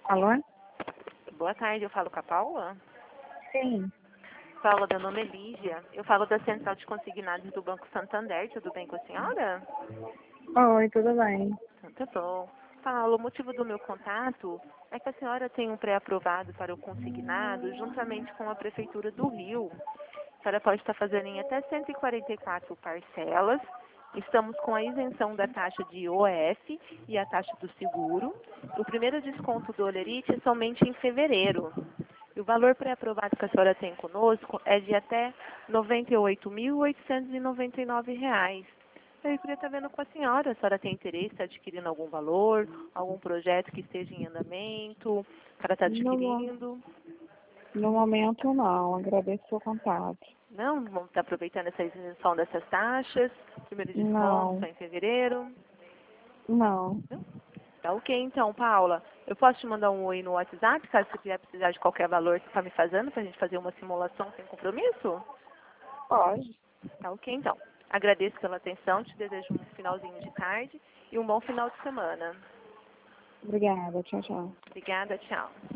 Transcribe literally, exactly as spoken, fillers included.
Alô? Boa tarde, eu falo com a Paula. Sim. Paula, meu nome é Lígia. Eu falo da Central de Consignados do Banco Santander. Tudo bem com a senhora? Oi, tudo bem? Então, tá bom. Paula, o motivo do meu contato é que a senhora tem um pré-aprovado para o consignado juntamente com a Prefeitura do Rio. A senhora pode estar fazendo em até cento e quarenta e quatro parcelas. Estamos com a isenção da taxa de I O F e a taxa do seguro. O primeiro desconto do Olerite é somente em fevereiro. E o valor pré-aprovado que a senhora tem conosco é de até noventa e oito mil oitocentos e noventa e nove reais. Eu queria estar vendo com a senhora, a senhora tem interesse em adquirindo algum valor, algum projeto que esteja em andamento, para estar No, mo- adquirindo. no momento, não. Agradeço o seu contato. Não, vamos estar aproveitando essa isenção dessas taxas, primeiro desconto só Não, em fevereiro. não. Não? Tá ok então, Paula. Eu posso te mandar um oi no WhatsApp, caso você vier precisar de qualquer valor que está me fazendo, para a gente fazer uma simulação sem compromisso? Pode. Tá ok, então. Agradeço pela atenção, te desejo um finalzinho de tarde e um bom final de semana. Obrigada. Tchau, tchau. Obrigada, tchau.